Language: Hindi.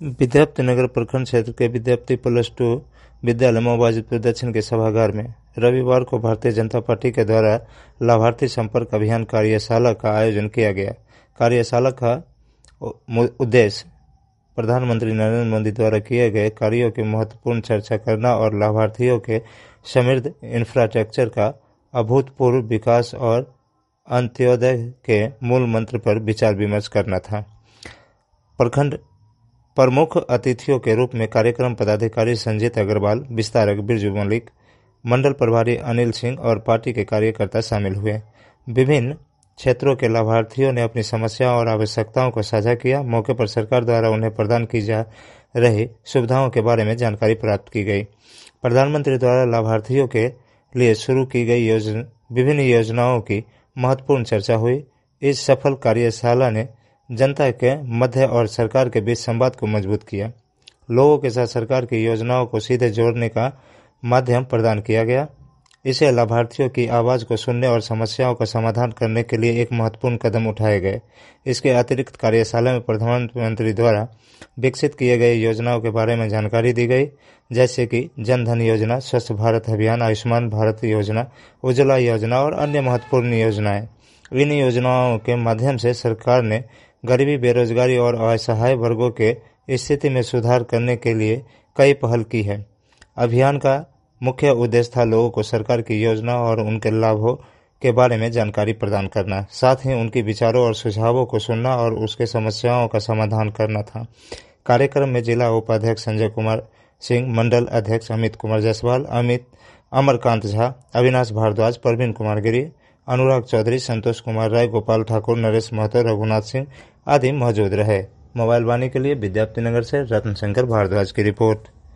विद्याप्तिनगर प्रखंड क्षेत्र के विद्याप्ति +2 विद्यालय मोबाजितपुर दक्षिण के सभागार में रविवार को भारतीय जनता पार्टी के द्वारा लाभार्थी संपर्क अभियान कार्यशाला का आयोजन किया गया। कार्यशाला का उद्देश्य प्रधानमंत्री नरेंद्र मोदी द्वारा किए गए कार्यों की महत्वपूर्ण चर्चा करना और लाभार्थियों के समृद्ध इंफ्रास्ट्रक्चर का अभूतपूर्व विकास और अंत्योदय के मूल मंत्र पर विचार विमर्श करना था। प्रखंड प्रमुख अतिथियों के रूप में कार्यक्रम पदाधिकारी संजीत अग्रवाल, विस्तारक बिरजू मलिक, मंडल प्रभारी अनिल सिंह और पार्टी के कार्यकर्ता शामिल हुए। विभिन्न क्षेत्रों के लाभार्थियों ने अपनी समस्याओं और आवश्यकताओं को साझा किया। मौके पर सरकार द्वारा उन्हें प्रदान की जा रही सुविधाओं के बारे में जानकारी प्राप्त की गई। प्रधानमंत्री द्वारा लाभार्थियों के लिए शुरू की गई विभिन्न योजनाओं की महत्वपूर्ण चर्चा हुई। इस सफल कार्यशाला ने जनता के मध्य और सरकार के बीच संवाद को मजबूत किया। लोगों के साथ सरकार की योजनाओं को सीधे जोड़ने का माध्यम प्रदान किया गया। इसे लाभार्थियों की आवाज़ को सुनने और समस्याओं का समाधान करने के लिए एक महत्वपूर्ण कदम उठाए गए। इसके अतिरिक्त कार्यशाला में प्रधानमंत्री द्वारा विकसित किए गए योजनाओं के बारे में जानकारी दी गई, जैसे कि जन धन योजना, स्वच्छ भारत अभियान, आयुष्मान भारत योजना, उज्ज्वला योजना और अन्य महत्वपूर्ण योजनाएं। इन योजनाओं के माध्यम से सरकार ने गरीबी, बेरोजगारी और असहाय वर्गों के स्थिति में सुधार करने के लिए कई पहल की है। अभियान का मुख्य उद्देश्य था लोगों को सरकार की योजना और उनके लाभों के बारे में जानकारी प्रदान करना, साथ ही उनके विचारों और सुझावों को सुनना और उसके समस्याओं का समाधान करना था। कार्यक्रम में जिला उपाध्यक्ष संजय कुमार सिंह, मंडल अध्यक्ष अमित कुमार जायसवाल, अमरकांत झा, अविनाश भारद्वाज, प्रवीण कुमार गिरी, अनुराग चौधरी, संतोष कुमार राय, गोपाल ठाकुर, नरेश महतो, रघुनाथ सिंह आदि मौजूद रहे। मोबाइल वाणी के लिए विद्याप्तिनगर से रत्न शंकर भारद्वाज की रिपोर्ट।